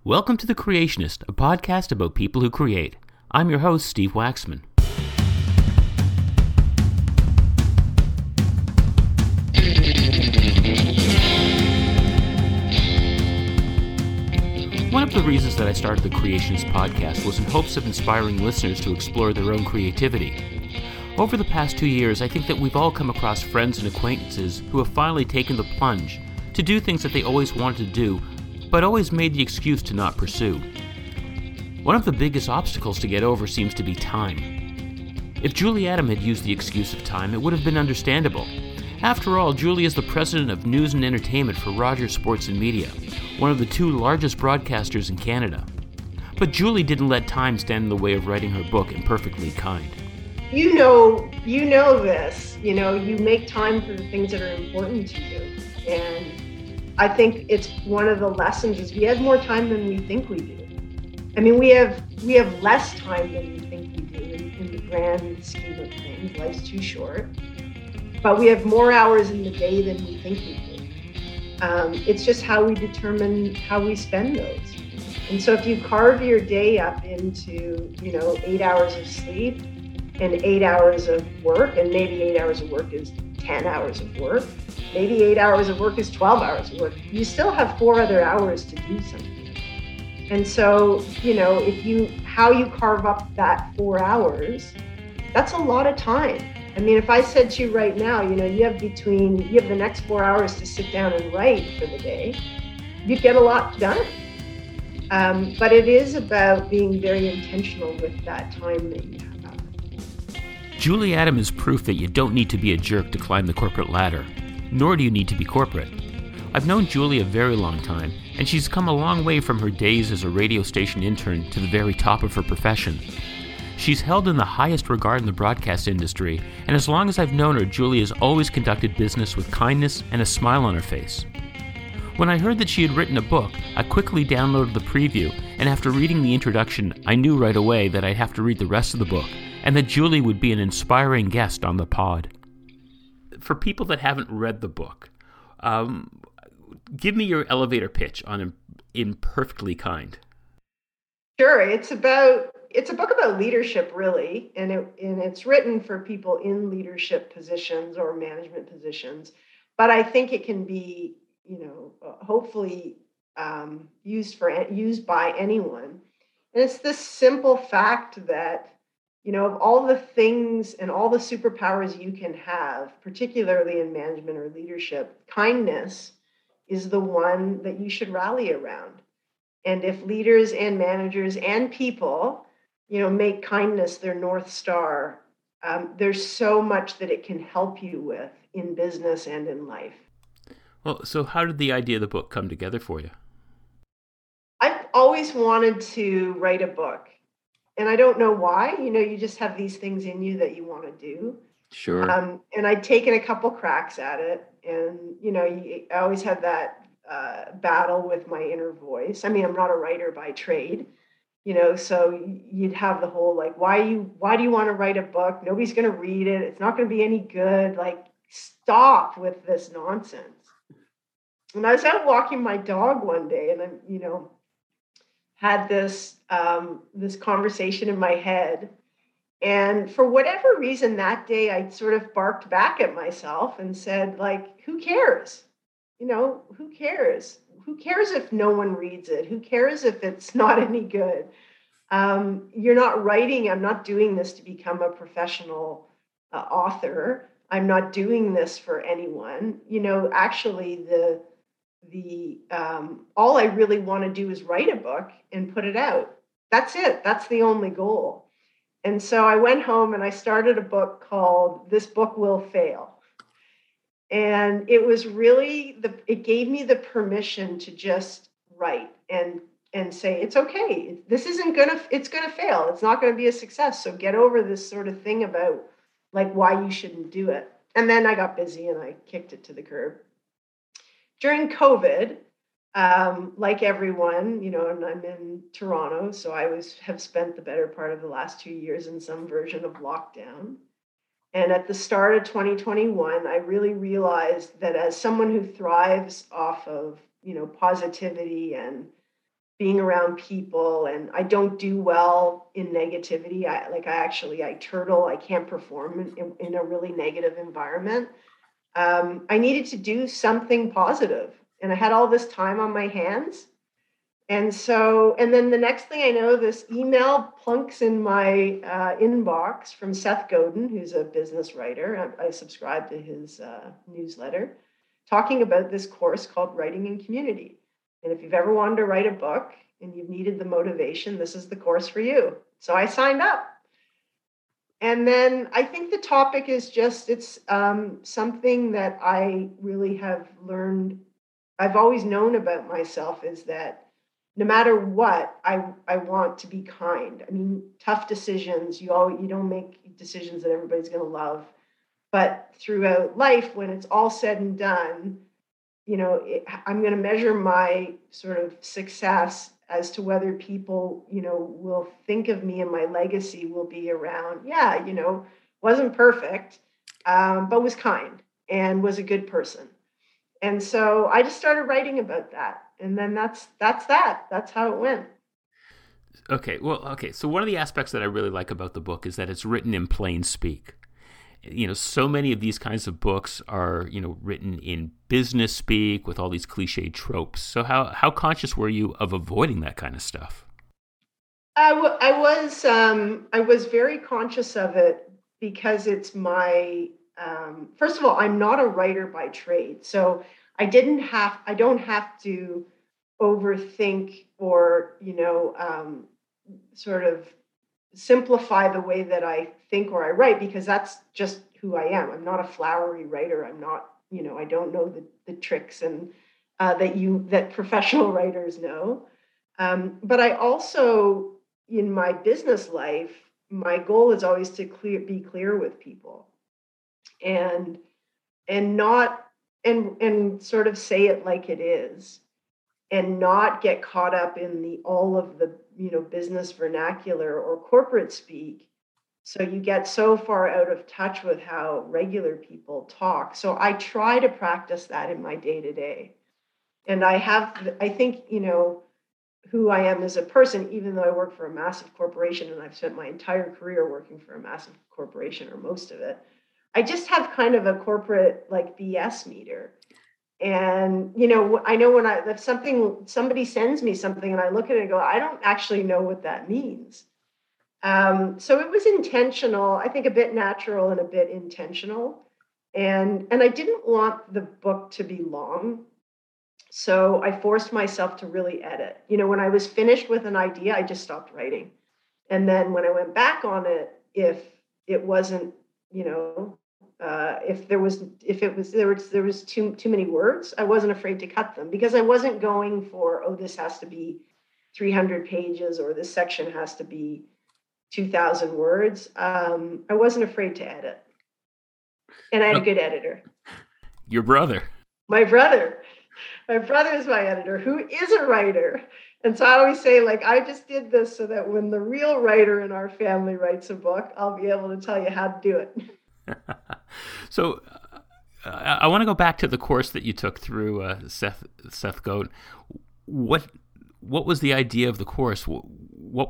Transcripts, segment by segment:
Welcome to The Creationist, a podcast about people who create. I'm your host, Steve Waxman. One of the reasons that I started The Creationist podcast was in hopes of inspiring listeners to explore their own creativity. Over the past 2 years, I think that we've all come across friends and acquaintances who have finally taken the plunge to do things that they always wanted to do, but always made the excuse to not pursue. One of the biggest obstacles to get over seems to be time. If Julie Adam had used the excuse of time, it would have been understandable. After all, Julie is the president of news and entertainment for Rogers Sports and Media, one of the two largest broadcasters in Canada. But Julie didn't let time stand in the way of writing her book, Imperfectly Kind. You know this, you make time for the things that are important to you. And I think it's one of the lessons is we have more time than we think we do. I mean, we have less time than we think we do in the grand scheme of things. Life's too short. But we have more hours in the day than we think we do. It's just how we determine how we spend those. And so if you carve your day up into, 8 hours of sleep and 8 hours of work, and maybe 8 hours of work is 10 hours of work, maybe 8 hours of work is 12 hours of work, you still have 4 other hours to do something. And so, how you carve up that 4 hours, that's a lot of time. I mean, if I said to you right now, you have the next 4 hours to sit down and write for the day, you'd get a lot done. But it is about being very intentional with that time that you have. Julie Adam is proof that you don't need to be a jerk to climb the corporate ladder, nor do you need to be corporate. I've known Julie a very long time, and she's come a long way from her days as a radio station intern to the very top of her profession. She's held in the highest regard in the broadcast industry, and as long as I've known her, Julie has always conducted business with kindness and a smile on her face. When I heard that she had written a book, I quickly downloaded the preview, and after reading the introduction, I knew right away that I'd have to read the rest of the book, and that Julie would be an inspiring guest on the pod. For people that haven't read the book, give me your elevator pitch on Imperfectly Kind. Sure, it's a book about leadership, really, and it's written for people in leadership positions or management positions. But I think it can be, hopefully used by anyone. And it's this simple fact that, of all the things and all the superpowers you can have, particularly in management or leadership, kindness is the one that you should rally around. And if leaders and managers and people, make kindness their North Star, there's so much that it can help you with in business and in life. Well, so how did the idea of the book come together for you? I've always wanted to write a book. And I don't know why, you just have these things in you that you want to do. Sure. And I'd taken a couple cracks at it. And, I always had that battle with my inner voice. I mean, I'm not a writer by trade, so you'd have the whole, why do you want to write a book? Nobody's going to read it. It's not going to be any good. Stop with this nonsense. And I was out walking my dog one day and I'm, had this conversation in my head. And for whatever reason that day, I sort of barked back at myself and said, who cares? Who cares? Who cares if no one reads it? Who cares if it's not any good? You're not writing. I'm not doing this to become a professional author. I'm not doing this for anyone. Actually, the all I really want to do is write a book and put it out. That's it. That's the only goal. And so I went home and I started a book called This Book Will Fail. And it was really it gave me the permission to just write and say, it's okay. It's gonna fail. It's not gonna be a success. So get over this sort of thing about why you shouldn't do it. And then I got busy and I kicked it to the curb. During COVID, like everyone, and I'm in Toronto, so I have spent the better part of the last 2 years in some version of lockdown. And at the start of 2021, I really realized that as someone who thrives off of, positivity and being around people, and I don't do well in negativity. I turtle. I can't perform in a really negative environment. I needed to do something positive, and I had all this time on my hands. And then the next thing I know, this email plunks in my inbox from Seth Godin, who's a business writer. I subscribe to his newsletter, talking about this course called Writing in Community. And if you've ever wanted to write a book and you've needed the motivation, this is the course for you. So I signed up. And then I think the topic is it's something that I really have learned. I've always known about myself is that no matter what, I want to be kind. I mean, tough decisions, you don't make decisions that everybody's going to love. But throughout life, when it's all said and done, I'm going to measure my sort of success as to whether people, will think of me and my legacy will be around, wasn't perfect, but was kind and was a good person. And so I just started writing about that. And then that's how it went. Okay. Well, okay. So one of the aspects that I really like about the book is that it's written in plain speak. So many of these kinds of books are, written in business speak with all these cliched tropes. So how conscious were you of avoiding that kind of stuff? I was very conscious of it because it's my, first of all, I'm not a writer by trade. So I don't have to overthink or, sort of simplify the way that I think or I write, because that's just who I am. I'm not a flowery writer. I'm not, I don't know the tricks and that professional writers know. But I also, in my business life, my goal is always to be clear with people and not and sort of say it like it is, and not get caught up in all of the business vernacular or corporate speak. So you get so far out of touch with how regular people talk. So I try to practice that in my day to day. And I think, who I am as a person, even though I work for a massive corporation and I've spent my entire career working for a massive corporation, or most of it, I just have kind of a corporate like BS meter. And, I know if somebody sends me something and I look at it and go, I don't actually know what that means. So it was intentional, I think a bit natural and a bit intentional. And I didn't want the book to be long. So I forced myself to really edit. When I was finished with an idea, I just stopped writing. And then when I went back on it, if it wasn't, if there was too many words, I wasn't afraid to cut them, because I wasn't going for, this has to be 300 pages or this section has to be 2,000 words. I wasn't afraid to edit, and I had a good editor. Your brother. My brother is my editor, who is a writer. And so I always say, I just did this so that when the real writer in our family writes a book, I'll be able to tell you how to do it. So I want to go back to the course that you took through Seth Godin. What was the idea of the course? What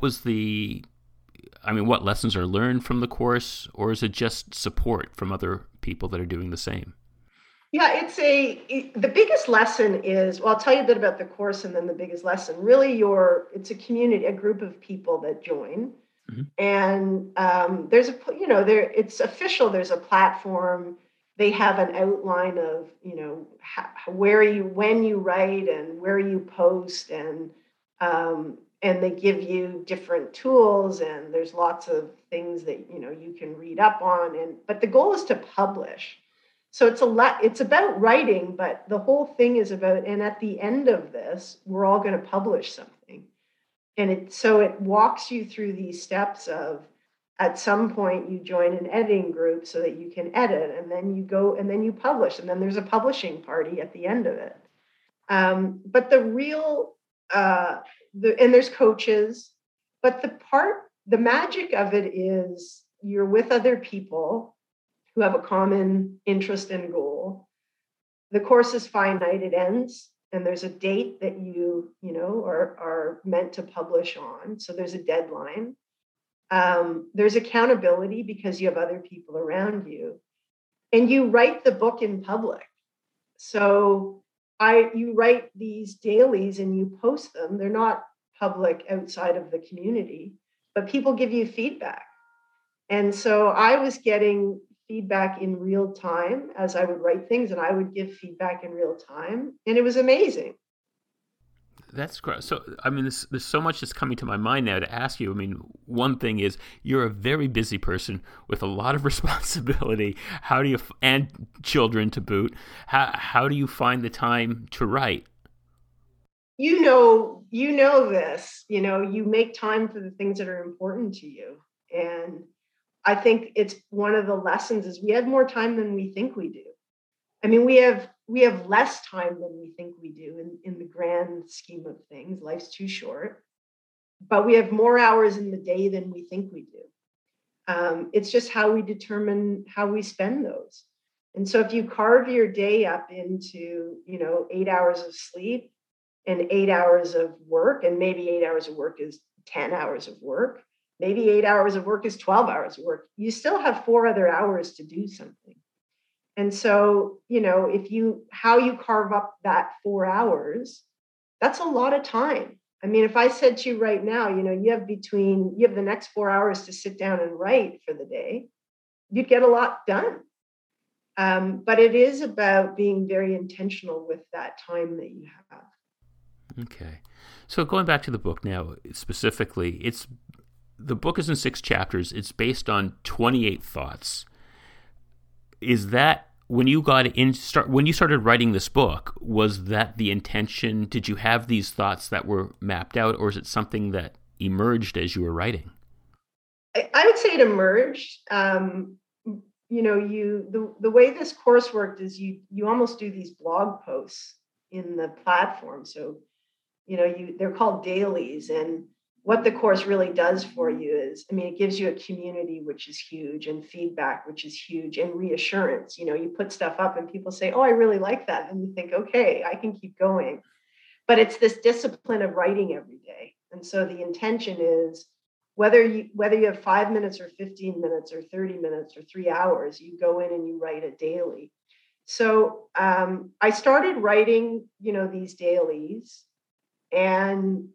lessons are learned from the course, or is it just support from other people that are doing the same? Yeah, the biggest lesson is, I'll tell you a bit about the course and then the biggest lesson. Really, it's a community, a group of people that join. Mm-hmm. And it's official. There's a platform. They have an outline of, when you write and where you post, and they give you different tools, and there's lots of things that, you can read up on. But the goal is to publish. So it's about writing, but the whole thing is about, and at the end of this, we're all going to publish something. And it walks you through these steps of, at some point you join an editing group so that you can edit, and then you go and then you publish, and then there's a publishing party at the end of it. But and there's coaches, but the magic of it is you're with other people who have a common interest and goal. The course is finite, it ends, and there's a date that are meant to publish on. So there's a deadline. There's accountability because you have other people around you, and you write the book in public. So you write these dailies and you post them. They're not public outside of the community, but people give you feedback. And so I was getting feedback in real time as I would write things, and I would give feedback in real time. And it was amazing. That's great. So, I mean, there's so much that's coming to my mind now to ask you. I mean, one thing is you're a very busy person with a lot of responsibility. How do you, and children to boot, how do you find the time to write? You know this, you make time for the things that are important to you. And I think it's one of the lessons is we have more time than we think we do. I mean, we have less time than we think we do in the grand scheme of things. Life's too short, but we have more hours in the day than we think we do. It's just how we determine how we spend those. And so if you carve your day up into, 8 hours of sleep and 8 hours of work, and maybe 8 hours of work is 10 hours of work, maybe 8 hours of work is 12 hours of work, you still have 4 other hours to do something. And so, how you carve up that 4 hours, that's a lot of time. I mean, if I said to you right now, you have the next 4 hours to sit down and write for the day, you'd get a lot done. But it is about being very intentional with that time that you have. Okay. So going back to the book now, specifically, the book is in 6 chapters. It's based on 28 thoughts. Is that when you when you started writing this book, was that the intention? Did you have these thoughts that were mapped out, or is it something that emerged as you were writing? I would say it emerged. The way this course worked is you almost do these blog posts in the platform. So, they're called dailies, and what the course really does for you is, it gives you a community, which is huge, and feedback, which is huge, and reassurance. You put stuff up and people say, oh, I really like that. And you think, okay, I can keep going. But it's this discipline of writing every day. And so the intention is whether you have 5 minutes or 15 minutes or 30 minutes or 3 hours, you go in and you write it daily. So I started writing, these dailies, and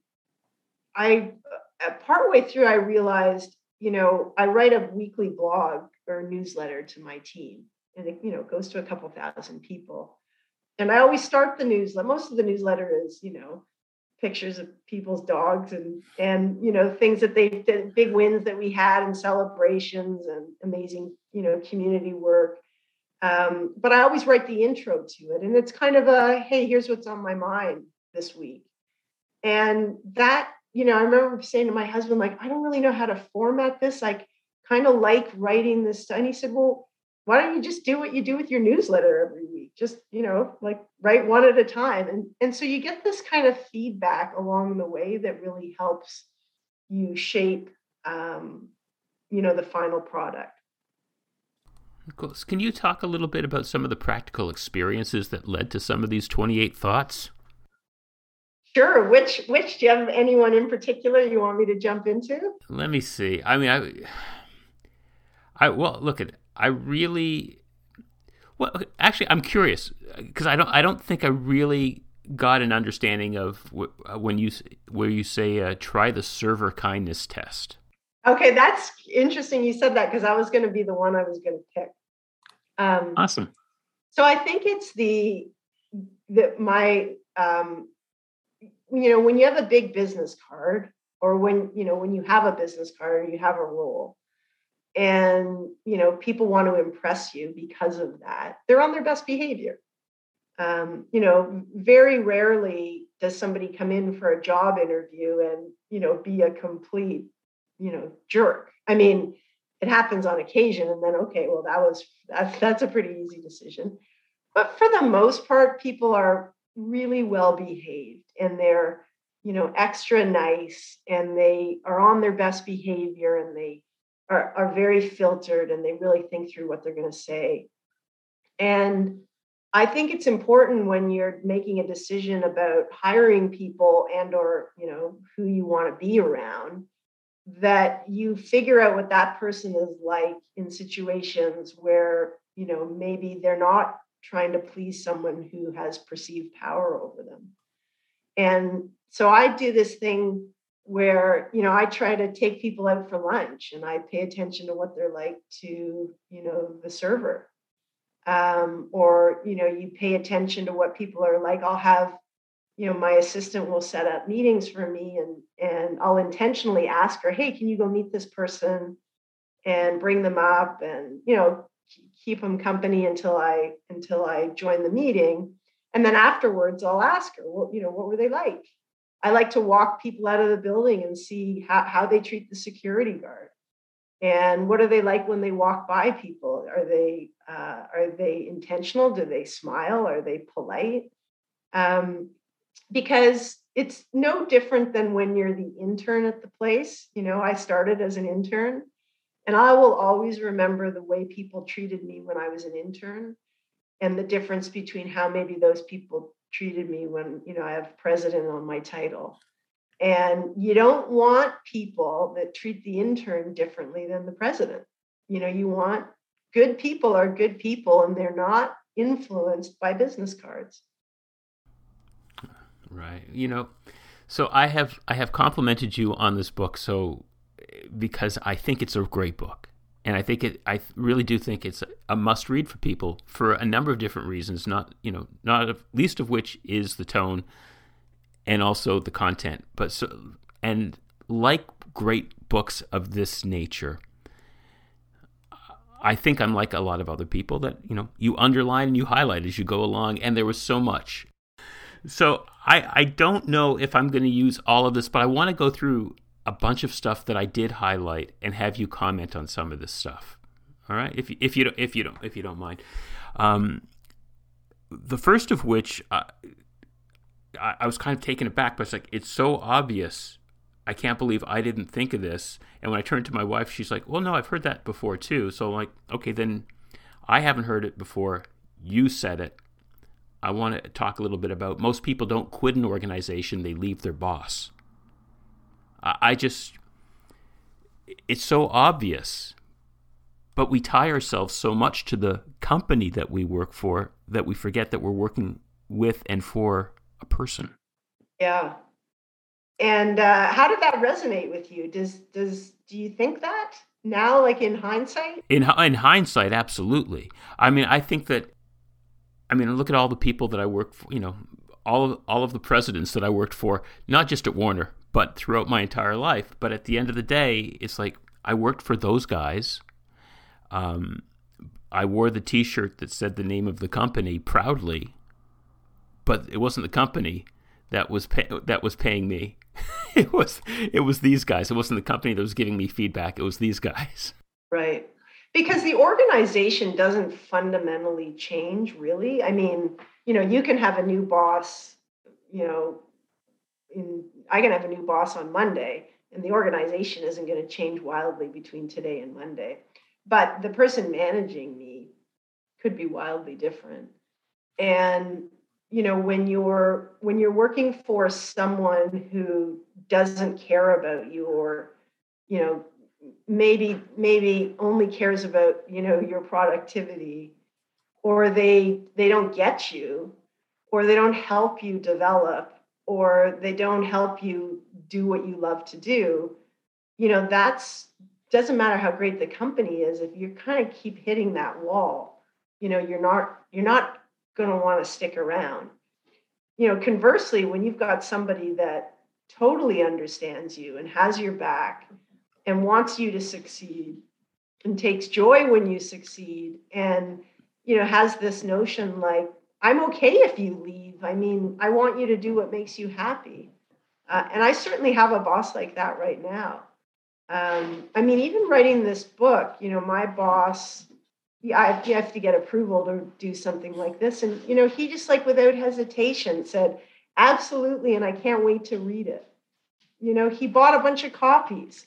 partway through, I realized, I write a weekly blog or newsletter to my team, and it goes to a couple thousand people. And I always start the newsletter. Most of the newsletter is, pictures of people's dogs and things that they did, big wins that we had and celebrations and amazing, community work. But I always write the intro to it, and it's kind of hey, here's what's on my mind this week. And that, I remember saying to my husband, like, I don't really know how to format this. I kind of like writing this stuff. And he said, well, why don't you just do what you do with your newsletter every week? Just, like write one at a time. And so you get this kind of feedback along the way that really helps you shape, the final product. Cool. Can you talk a little bit about some of the practical experiences that led to some of these 28 thoughts? Sure. Which do you have anyone in particular you want me to jump into? Let me see. I mean, well, look at. I really. Well, actually, I'm curious because I don't think I really got an understanding of where you say try the server kindness test. Okay, that's interesting. You said that because that was going to be the one I was going to pick. Awesome. So I think it's when you have a big business card, or when you have a business card, you have a role, and people want to impress you because of that, they're on their best behavior. Very rarely does somebody come in for a job interview and be a complete jerk. I mean, it happens on occasion, and then okay, well, that's a pretty easy decision. But for the most part, people are really well behaved, and they're extra nice, and they are on their best behavior, and they are very filtered, and they really think through what they're going to say. And I think it's important when you're making a decision about hiring people and or, who you want to be around, that you figure out what that person is like in situations where, maybe they're not trying to please someone who has perceived power over them. And so I do this thing where, I try to take people out for lunch and I pay attention to what they're like to, the server. Or, you pay attention to what people are like. I'll have, my assistant will set up meetings for me and I'll intentionally ask her, hey, can you go meet this person and bring them up and, keep them company until I join the meeting. And then afterwards I'll ask her, well, what were they like? I like to walk people out of the building and see how they treat the security guard. And what are they like when they walk by people? Are they intentional? Do they smile? Are they polite? Because it's no different than when you're the intern at the place. I started as an intern, and I will always remember the way people treated me when I was an intern, and the difference between how maybe those people treated me when I have president on my title. And you don't want people that treat the intern differently than the president. You want good people are good people and they're not influenced by business cards. Right. So I have complimented you on this book because I think it's a great book. And I really do think it's a must read for people for a number of different reasons, not least of which is the tone and also the content. And like great books of this nature, I think I'm like a lot of other people that, you underline and you highlight as you go along, and there was so much. So I don't know if I'm going to use all of this, but I want to go through a bunch of stuff that I did highlight and have you comment on some of this stuff. All right, if you don't mind. The first of which I was kind of taken aback, but it's like, it's so obvious. I can't believe I didn't think of this. And when I turned to my wife, she's like, well, no, I've heard that before too. So I'm like, okay, then I haven't heard it before. You said it. I want to talk a little bit about most people don't quit an organization, they leave their boss. It's so obvious, but we tie ourselves so much to the company that we work for that we forget that we're working with and for a person. Yeah. And how did that resonate with you? Do you think that now, like in hindsight? In hindsight, absolutely. I think that. Look at all the people that I work for. All of the presidents that I worked for, not just at Warner, but throughout my entire life. But at the end of the day, it's like I worked for those guys. I wore the T-shirt that said the name of the company proudly, but it wasn't the company that was paying me. It was these guys. It wasn't the company that was giving me feedback. It was these guys. Right. Because the organization doesn't fundamentally change, really. You can have a new boss, I can have a new boss on Monday, and the organization isn't going to change wildly between today and Monday. But the person managing me could be wildly different. And, when you're working for someone who doesn't care about you, or, maybe only cares about, your productivity, or they don't get you, or they don't help you develop, or they don't help you do what you love to do, that's doesn't matter how great the company is. If you kind of keep hitting that wall, you're not going to want to stick around. Conversely, when you've got somebody that totally understands you and has your back and wants you to succeed and takes joy when you succeed and, has this notion like, I'm okay if you leave. I want you to do what makes you happy. And I certainly have a boss like that right now. Even writing this book, my boss, you have to get approval to do something like this. And, he just without hesitation said, absolutely. And I can't wait to read it. He bought a bunch of copies.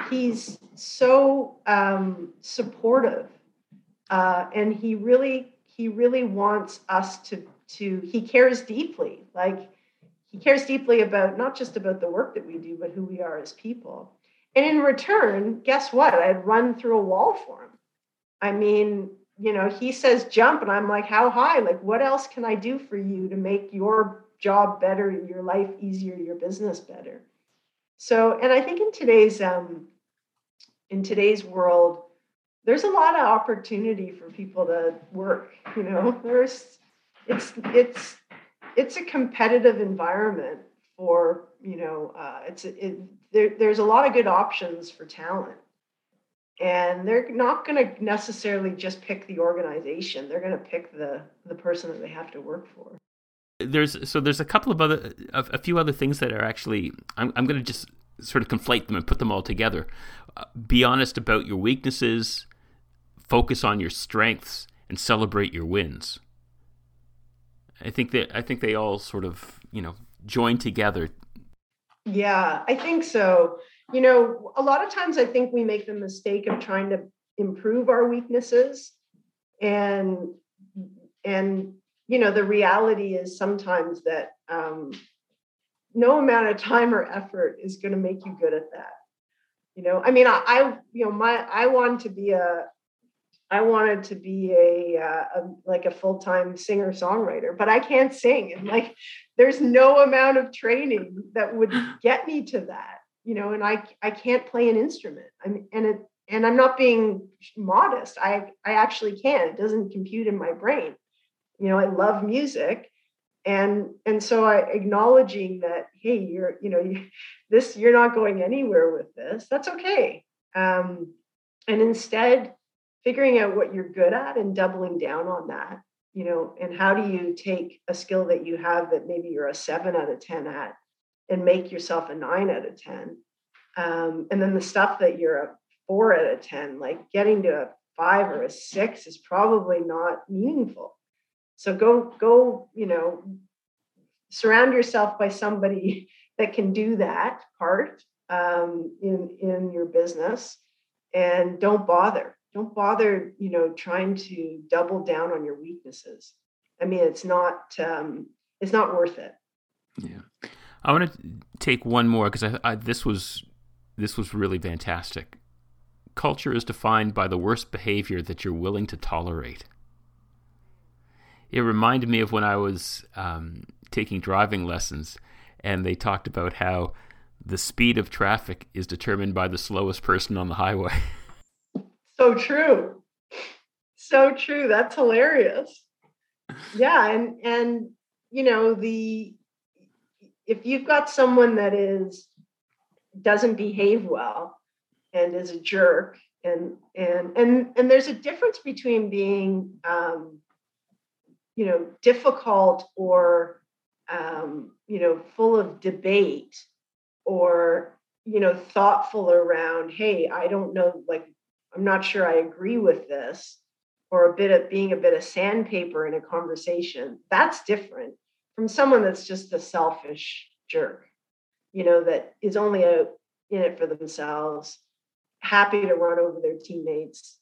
He's so supportive. And he he really wants us to he cares deeply. Like, he cares deeply about not just about the work that we do, but who we are as people. And in return, guess what? I'd run through a wall for him. I mean, he says jump, and I'm like, how high? Like, what else can I do for you to make your job better, your life easier, your business better? So, and I think in today's world, there's a lot of opportunity for people to work. It's a competitive environment for there's a lot of good options for talent, and they're not going to necessarily just pick the organization. They're going to pick the person that they have to work for. There's a few other things that are actually, I'm going to just sort of conflate them and put them all together. Be honest about your weaknesses, focus on your strengths, and celebrate your wins. I think they all sort of, join together. Yeah, I think so. A lot of times I think we make the mistake of trying to improve our weaknesses, and the reality is sometimes that no amount of time or effort is going to make you good at that. I mean, I wanted to be a full-time singer-songwriter, but I can't sing. And like, there's no amount of training that would get me to that, and I can't play an instrument. I mean, and I'm not being modest. I actually can. It doesn't compute in my brain. I love music. And so acknowledging that, hey, you're not going anywhere with this. That's okay. And instead figuring out what you're good at and doubling down on that, and how do you take a skill that you have that maybe you're a 7 out of 10 at and make yourself a 9 out of 10. And then the stuff that you're a 4 out of 10, like getting to a 5 or a 6 is probably not meaningful. So go, surround yourself by somebody that can do that part in your business, and don't bother, trying to double down on your weaknesses. I mean, it's not worth it. Yeah. I want to take one more because this was really fantastic. Culture is defined by the worst behavior that you're willing to tolerate. It reminded me of when I was taking driving lessons, and they talked about how the speed of traffic is determined by the slowest person on the highway. So true. That's hilarious. Yeah, and if you've got someone that doesn't behave well and is a jerk, and there's a difference between being difficult or full of debate, or thoughtful around, hey, I don't know, like, I'm not sure I agree with this, or being a bit of sandpaper in a conversation. That's different from someone that's just a selfish jerk, that is only out in it for themselves, happy to run over their teammates.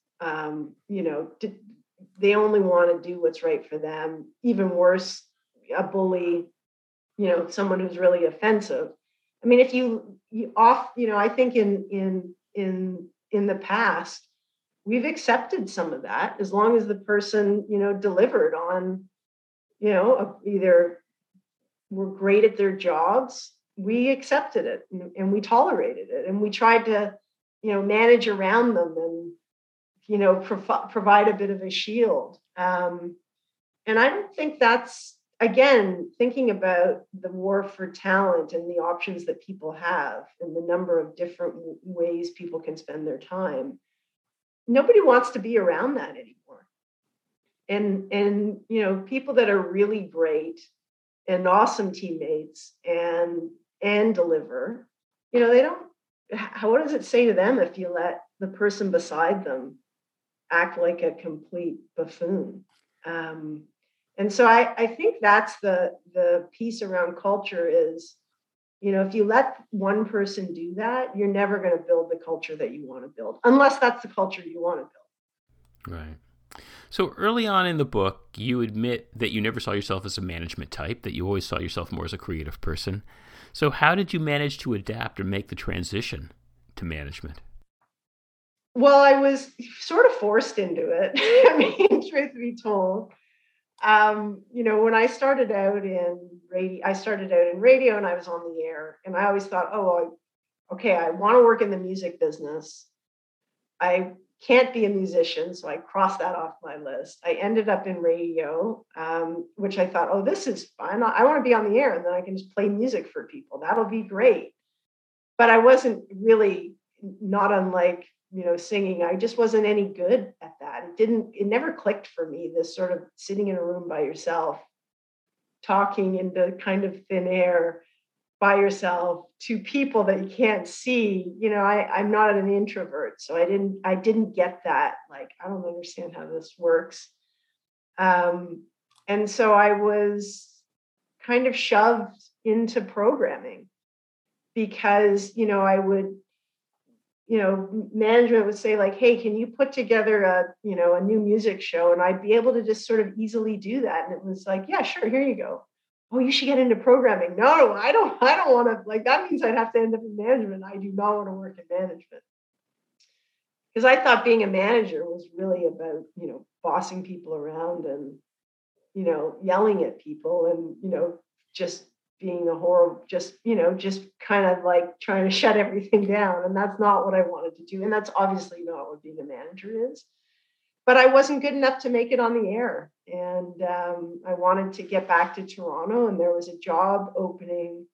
They only want to do what's right for them. Even worse, a bully, someone who's really offensive. I mean, if I think in the past, we've accepted some of that as long as the person, delivered on, either were great at their jobs. We accepted it and we tolerated it, and we tried to, manage around them and, provide a bit of a shield. And I don't think that's, again, thinking about the war for talent and the options that people have and the number of different ways people can spend their time. Nobody wants to be around that anymore. And people that are really great and awesome teammates and deliver, they don't, what does it say to them if you let the person beside them act like a complete buffoon? And so I think that's the piece around culture is, if you let one person do that, you're never going to build the culture that you want to build, unless that's the culture you want to build. Right. So early on in the book, you admit that you never saw yourself as a management type, that you always saw yourself more as a creative person. So how did you manage to adapt or make the transition to management? Well, I was sort of forced into it. I mean, truth be told, when I started out in radio and I was on the air, and I always thought, okay, I want to work in the music business. I can't be a musician, so I crossed that off my list. I ended up in radio, which I thought, oh, this is fun. I want to be on the air, and then I can just play music for people. That'll be great. But I wasn't really, not unlike singing. I just wasn't any good at that. It never clicked for me. This sort of sitting in a room by yourself, talking into kind of thin air by yourself to people that you can't see. I'm not an introvert, so I didn't get that. Like, I don't understand how this works. And so I was kind of shoved into programming because, I would, management would say like, hey, can you put together a new music show? And I'd be able to just sort of easily do that. And it was like, yeah, sure. Here you go. Oh, you should get into programming. No, I don't want to, like, that means I'd have to end up in management. I do not want to work in management. Because I thought being a manager was really about, bossing people around and, yelling at people and, just being a horrible, just kind of like trying to shut everything down. And that's not what I wanted to do. And that's obviously not what being a manager is. But I wasn't good enough to make it on the air. And I wanted to get back to Toronto, and there was a job opening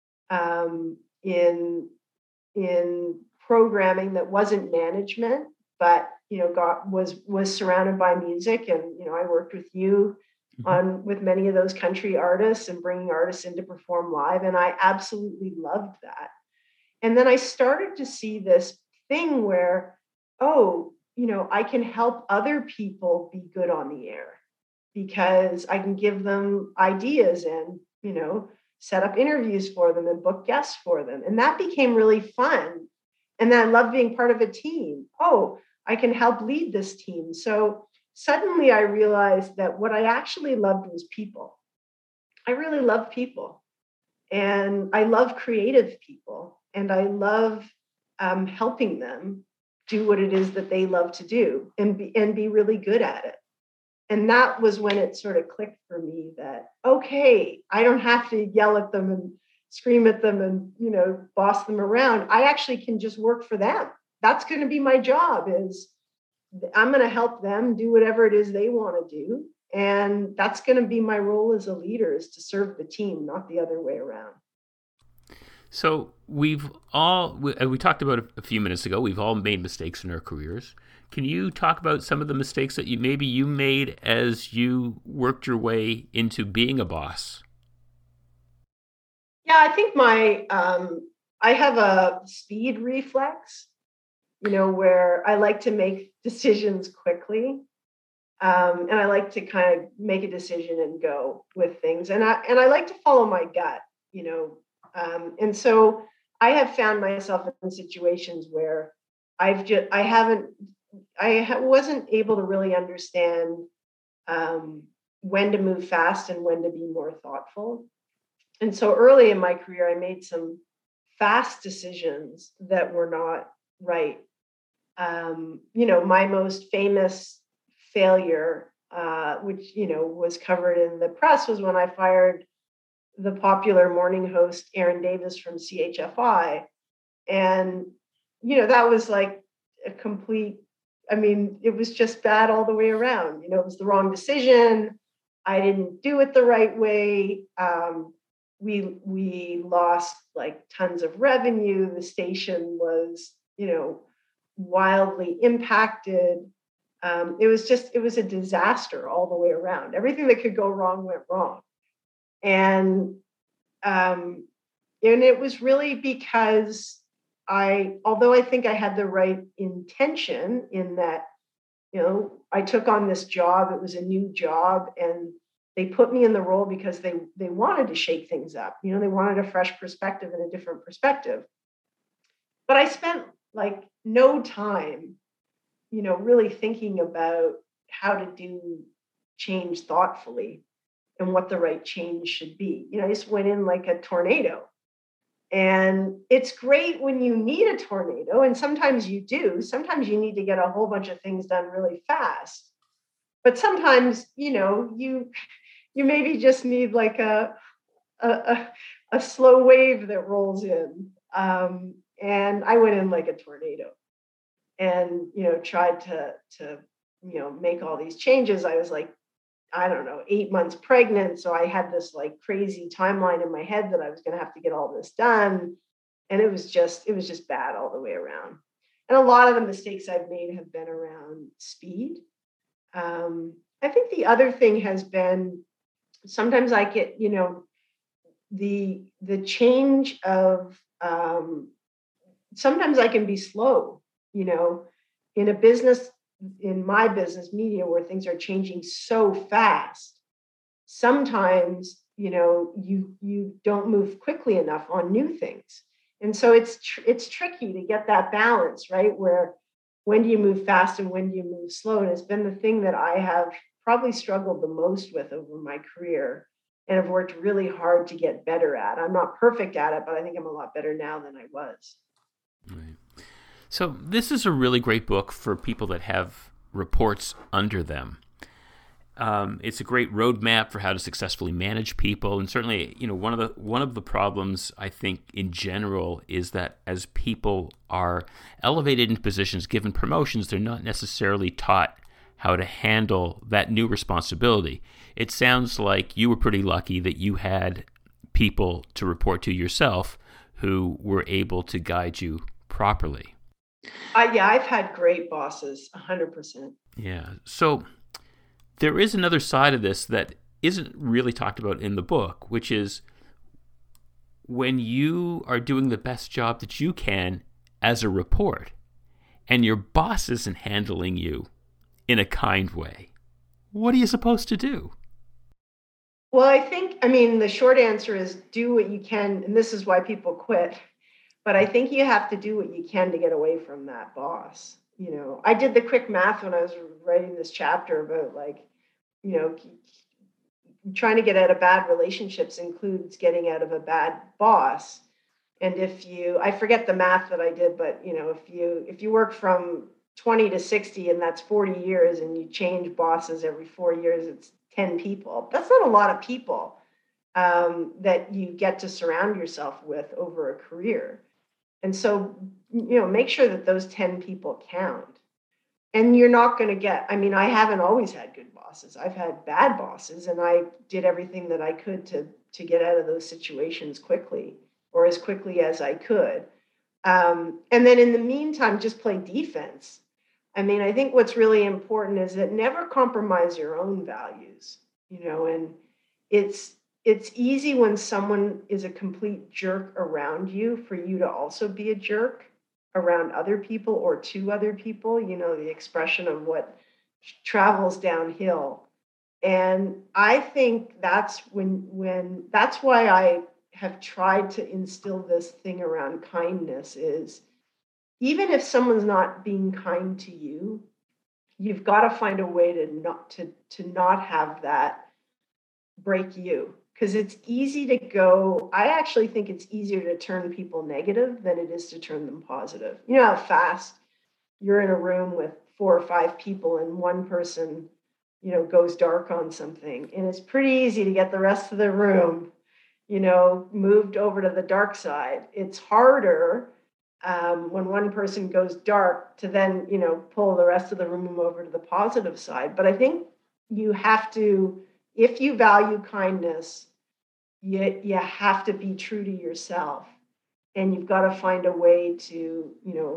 in programming that wasn't management, but was surrounded by music. And I worked with you with many of those country artists and bringing artists in to perform live, and I absolutely loved that. And then I started to see this thing where, I can help other people be good on the air because I can give them ideas and, set up interviews for them and book guests for them. And that became really fun. And then I love being part of a team. Oh, I can help lead this team. So suddenly I realized that what I actually loved was people. I really love people. And I love creative people. And I love helping them do what it is that they love to do and be really good at it. And that was when it sort of clicked for me that, okay, I don't have to yell at them and scream at them and, boss them around. I actually can just work for them. That's going to be my job. Is I'm going to help them do whatever it is they want to do. And that's going to be my role as a leader, is to serve the team, not the other way around. So we talked about a few minutes ago, we've all made mistakes in our careers. Can you talk about some of the mistakes that you made as you worked your way into being a boss? Yeah, I think I have a speed reflex, where I like to make decisions quickly. And I like to kind of make a decision and go with things. And I like to follow my gut, and so I have found myself in situations where I wasn't able to really understand when to move fast and when to be more thoughtful. And so early in my career, I made some fast decisions that were not right. My most famous failure, which, was covered in the press, was when I fired the popular morning host Aaron Davis from CHFI. And, that was like a complete, it was just bad all the way around. It was the wrong decision. I didn't do it the right way. We lost like tons of revenue. The station was, wildly impacted. It was a disaster all the way around. Everything that could go wrong went wrong. And it was really because although I think I had the right intention in that, I took on this job, it was a new job, and they put me in the role because they wanted to shake things up. They wanted a fresh perspective and a different perspective. But I spent like no time, really thinking about how to do change thoughtfully and what the right change should be. I just went in like a tornado. And it's great when you need a tornado, and sometimes you do. Sometimes you need to get a whole bunch of things done really fast. But sometimes, you maybe just need like a slow wave that rolls in. And I went in like a tornado, and tried to make all these changes. I was like, I don't know, 8 months pregnant. So I had this like crazy timeline in my head that I was going to have to get all this done. And it was just bad all the way around. And a lot of the mistakes I've made have been around speed. I think the other thing has been sometimes I get, the change of, sometimes I can be slow, in a business, in my business media, where things are changing so fast. Sometimes, you don't move quickly enough on new things. And so it's tricky to get that balance, right? Where when do you move fast and when do you move slow? And it's been the thing that I have probably struggled the most with over my career and have worked really hard to get better at. I'm not perfect at it, but I think I'm a lot better now than I was. Right. So this is a really great book for people that have reports under them. It's a great roadmap for how to successfully manage people, and certainly, one of the problems I think in general is that as people are elevated into positions, given promotions, they're not necessarily taught how to handle that new responsibility. It sounds like you were pretty lucky that you had people to report to yourself who were able to guide you properly. I've had great bosses, 100%. Yeah. So there is another side of this that isn't really talked about in the book, which is when you are doing the best job that you can as a report and your boss isn't handling you in a kind way, what are you supposed to do? Well, the short answer is do what you can. And this is why people quit. But I think you have to do what you can to get away from that boss. I did the quick math when I was writing this chapter about trying to get out of bad relationships includes getting out of a bad boss. And I forget the math that I did, but if you work from 20 to 60 and that's 40 years and you change bosses every 4 years, it's 10 people. That's not a lot of people that you get to surround yourself with over a career. And so, make sure that those 10 people count. And you're not going to get, I haven't always had good bosses. I've had bad bosses, and I did everything that I could to get out of those situations quickly, or as quickly as I could. And then in the meantime, just play defense. I think what's really important is that never compromise your own values, and it's easy when someone is a complete jerk around you for you to also be a jerk around other people or to other people, the expression of what travels downhill. And I think that's that's why I have tried to instill this thing around kindness is even if someone's not being kind to you, you've got to find a way to not have that break you. Because it's easy to go, I actually think it's easier to turn people negative than it is to turn them positive. You know how fast you're in a room with 4 or 5 people and one person, goes dark on something. And it's pretty easy to get the rest of the room, moved over to the dark side. It's harder when one person goes dark to then, pull the rest of the room over to the positive side. But I think you have to, if you value kindness, you have to be true to yourself, and you've got to find a way to,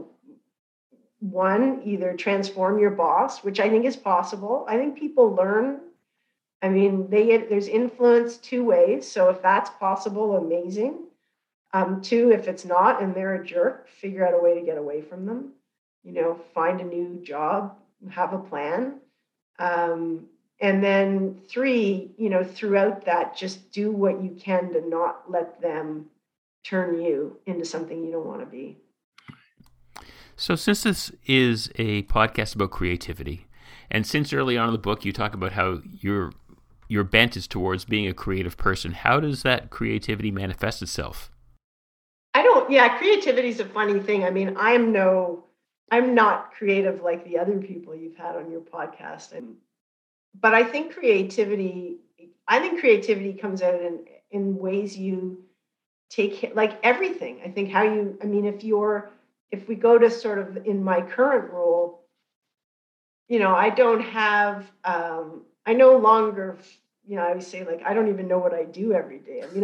one, either transform your boss, which I think is possible. I think people learn. There's influence 2 ways. So if that's possible, amazing. 2, if it's not and they're a jerk, figure out a way to get away from them. Find a new job, have a plan. And then 3, throughout that, just do what you can to not let them turn you into something you don't want to be. So since this is a podcast about creativity, And since early on in the book, you talk about how your bent is towards being a creative person. How does that creativity manifest itself? Creativity is a funny thing. I mean, I'm not creative like the other people you've had on your podcast. But I think creativity comes out in ways you take, like everything. I think if we go to sort of in my current role, I don't have, I no longer, I always say, like, I don't even know what I do every day. I mean,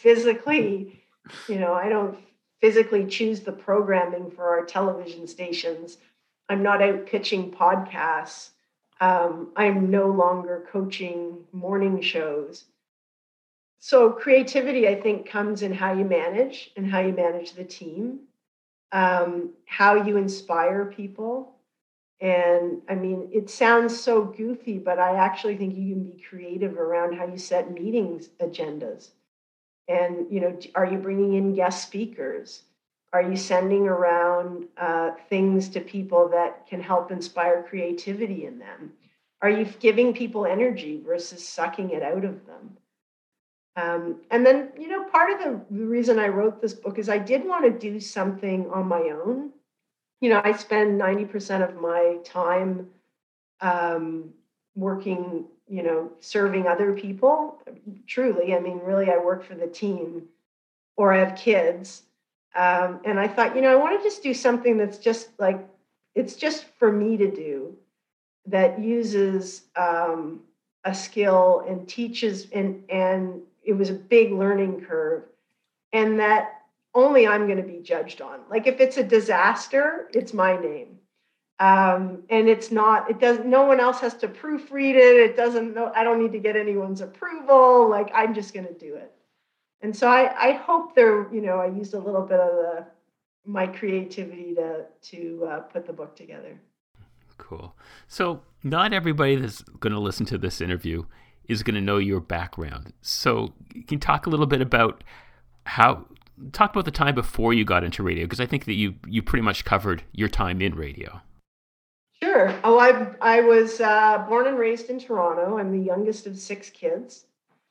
I don't physically choose the programming for our television stations. I'm not out pitching podcasts. I'm no longer coaching morning shows. So creativity, I think, comes in how you manage the team, how you inspire people. And I mean, it sounds so goofy, but I actually think you can be creative around how you set meetings agendas. And, are you bringing in guest speakers? Are you sending around things to people that can help inspire creativity in them? Are you giving people energy versus sucking it out of them? And then, part of the reason I wrote this book is I did want to do something on my own. I spend 90% of my time working, serving other people. Truly, I mean, really, I work for the team or I have kids. And I thought, I want to just do something that's just like, it's just for me to do, that uses a skill and teaches, and it was a big learning curve, and that only I'm going to be judged on. Like, if it's a disaster, it's my name. And no one else has to proofread it. I don't need to get anyone's approval. Like, I'm just going to do it. And so I hope I used a little bit of my creativity to put the book together. Cool. So not everybody that's going to listen to this interview is going to know your background. So can you talk a little bit about talk about the time before you got into radio? Because I think that you pretty much covered your time in radio. Sure. Oh, I was born and raised in Toronto. I'm the youngest of 6 kids.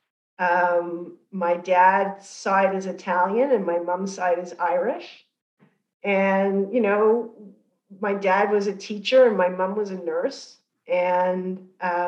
My dad's side is Italian and my mom's side is Irish. And, my dad was a teacher and my mom was a nurse. And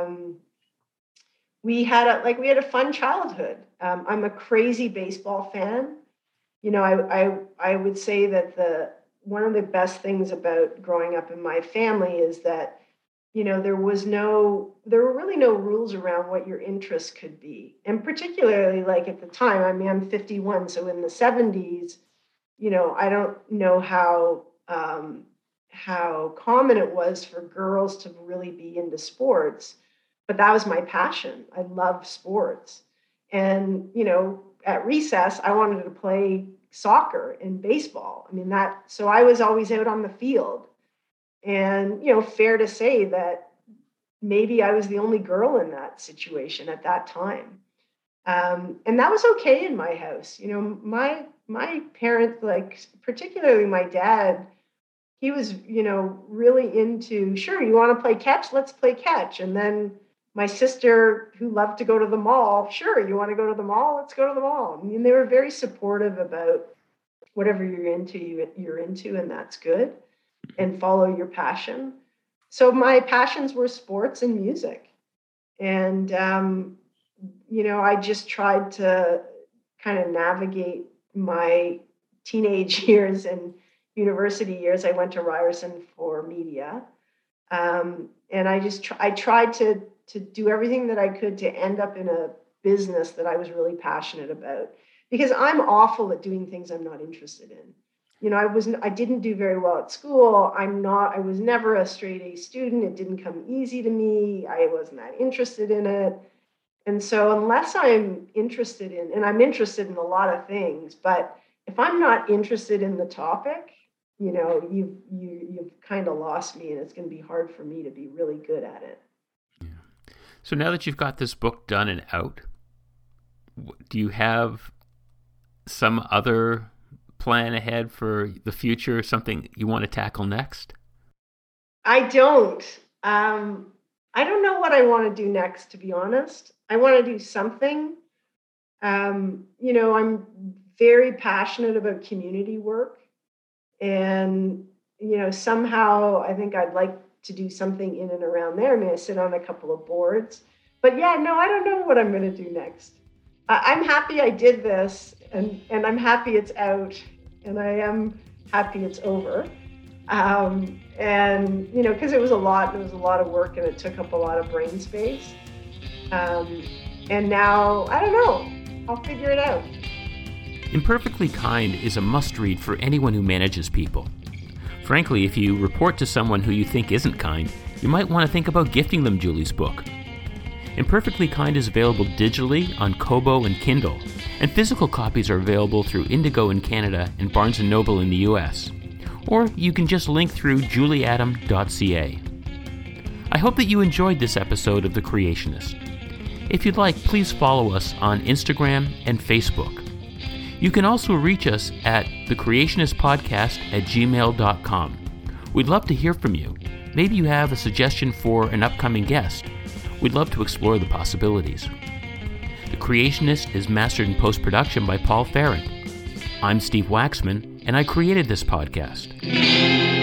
we had a fun childhood. I'm a crazy baseball fan. I would say that one of the best things about growing up in my family is that, there were really no rules around what your interests could be. And particularly, like, at the time, I mean, I'm 51, so in the 70s, I don't know how common it was for girls to really be into sports, but that was my passion. I loved sports. And, at recess, I wanted to play soccer and baseball. I mean, so I was always out on the field. And, fair to say that maybe I was the only girl in that situation at that time. And that was okay in my house. My parents, like, particularly my dad, he was, really into, sure, you want to play catch? Let's play catch. And then my sister, who loved to go to the mall, sure, you want to go to the mall? Let's go to the mall. I mean, they were very supportive about whatever you're into, and that's good, and follow your passion. So my passions were sports and music. And, I just tried to kind of navigate my teenage years and university years. I went to Ryerson for media. And I tried to do everything that I could to end up in a business that I was really passionate about, because I'm awful at doing things I'm not interested in. I didn't do very well at school. I was never a straight A student. It didn't come easy to me. I wasn't that interested in it. And so unless I'm interested in, and I'm interested in a lot of things, but if I'm not interested in the topic, you've kind of lost me, and it's going to be hard for me to be really good at it. Yeah. So now that you've got this book done and out, do you have some other plan ahead for the future, something you want to tackle next? I don't. I don't know what I want to do next, to be honest. I want to do something. I'm very passionate about community work. And, somehow I think I'd like to do something in and around there. I mean, I sit on a couple of boards. But yeah, no, I don't know what I'm going to do next. I'm happy I did this, and I'm happy it's out, and I am happy it's over. Because it was a lot of work, and it took up a lot of brain space. And now, I don't know, I'll figure it out. Imperfectly Kind is a must-read for anyone who manages people. Frankly, if you report to someone who you think isn't kind, you might want to think about gifting them Julie's book. Imperfectly Kind is available digitally on Kobo and Kindle, and physical copies are available through Indigo in Canada and Barnes & Noble in the US. Or you can just link through julieadam.ca. I hope that you enjoyed this episode of The Creationist. If you'd like, please follow us on Instagram and Facebook. You can also reach us at thecreationistpodcast@gmail.com. We'd love to hear from you. Maybe you have a suggestion for an upcoming guest. We'd love to explore the possibilities. The Creationist is mastered in post-production by Paul Farron. I'm Steve Waxman, and I created this podcast.